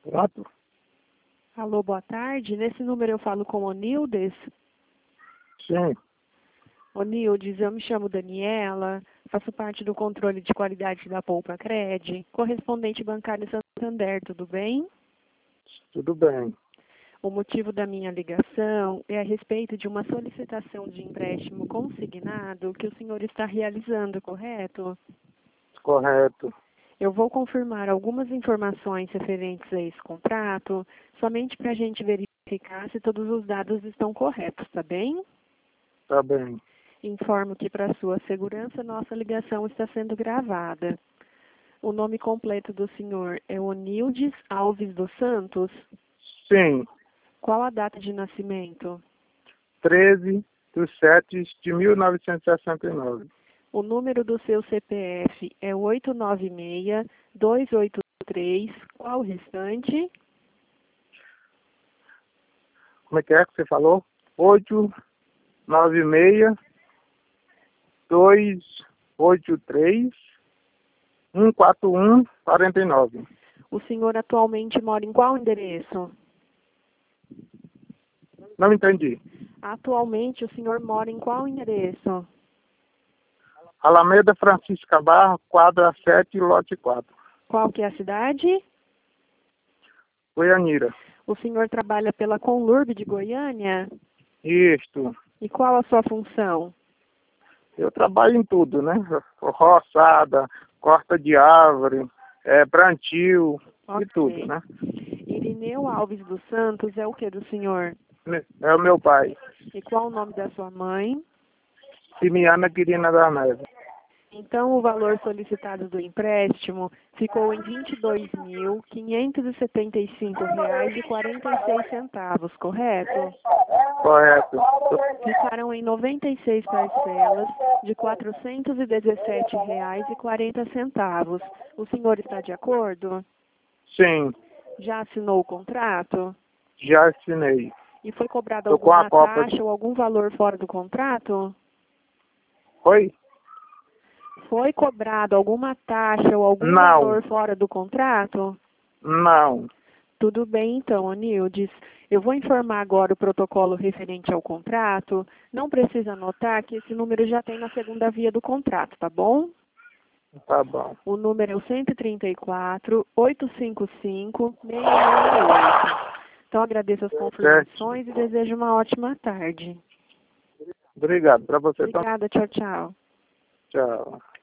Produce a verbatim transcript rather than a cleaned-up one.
Pronto? Alô, boa tarde. Nesse número eu falo com o Nildes. Sim. Ô Nildes, eu me chamo Daniela, faço parte do controle de qualidade da Poupa Cred, correspondente bancário Santander, tudo bem? Tudo bem. O motivo da minha ligação é a respeito de uma solicitação de empréstimo consignado que o senhor está realizando, correto? Correto. Eu vou confirmar algumas informações referentes a esse contrato, somente para a gente verificar se todos os dados estão corretos, tá bem? Tá bem. Informo que, para sua segurança, nossa ligação está sendo gravada. O nome completo do senhor é Onildes Alves dos Santos? Sim. Qual a data de nascimento? treze de setembro de mil novecentos e sessenta e nove. O número do seu C P F é oito nove seis, dois oito três. Qual o restante? Como é que é que você falou? oito nove seis, dois oito três, um quatro um quatro nove. O senhor atualmente mora em qual endereço? Não entendi. Atualmente o senhor mora em qual endereço? Alameda Francisca Barra, quadra sete, lote quatro. Qual que é a cidade? Goianira. O senhor trabalha pela Conlurb de Goiânia? Isto. E qual a sua função? Eu trabalho em tudo, né? Roçada, corta de árvore, é, plantio, Ok. e tudo, né? Irineu Alves dos Santos é o que do senhor? É o meu pai. E qual o nome da sua mãe? Simiana Quirina da Neve. Então, o valor solicitado do empréstimo ficou em vinte e dois mil, quinhentos e setenta e cinco reais e quarenta e seis centavos, correto? Correto. Ficaram em noventa e seis parcelas de quatrocentos e dezessete reais e quarenta centavos. O senhor está de acordo? Sim, Já assinou o contrato? já assinei. E foi cobrada Tô com a alguma copa. taxa ou algum valor fora do contrato? Oi? Foi cobrado alguma taxa ou algum Não. valor fora do contrato? Não. Tudo bem, então, Onildes. Eu vou informar agora o protocolo referente ao contrato. Não precisa anotar que esse número já tem na segunda via do contrato, tá bom? Tá bom. O número é o cento e trinta e quatro, oitocentos e cinquenta e cinco, seiscentos e sessenta e oito. Então, agradeço as confirmações e desejo uma ótima tarde. Obrigado. Para você também. Obrigada, tchau, tchau. Tchau.